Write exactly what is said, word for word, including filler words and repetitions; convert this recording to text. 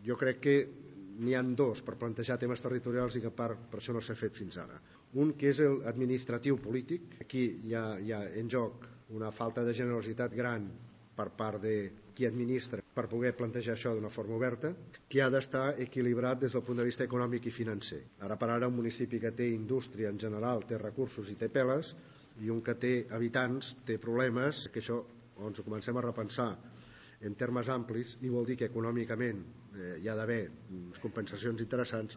jo crec que n'hi ha dos per plantejar temes territorials i que per, per això no s'ha fet fins ara. Un que és l'administratiu polític. Aquí hi ha, hi ha en joc una falta de generositat gran per part de qui administra per poder plantejar això d'una forma oberta, que ha d'estar equilibrat des del punt de vista econòmic i financer. Ara per ara un municipi que té indústria en general té recursos i té peles, i un que té habitants té problemes, que això ens ho comencem a repensar en termes amplis, i vol dir que econòmicament eh, hi ha d'haver compensacions interessants,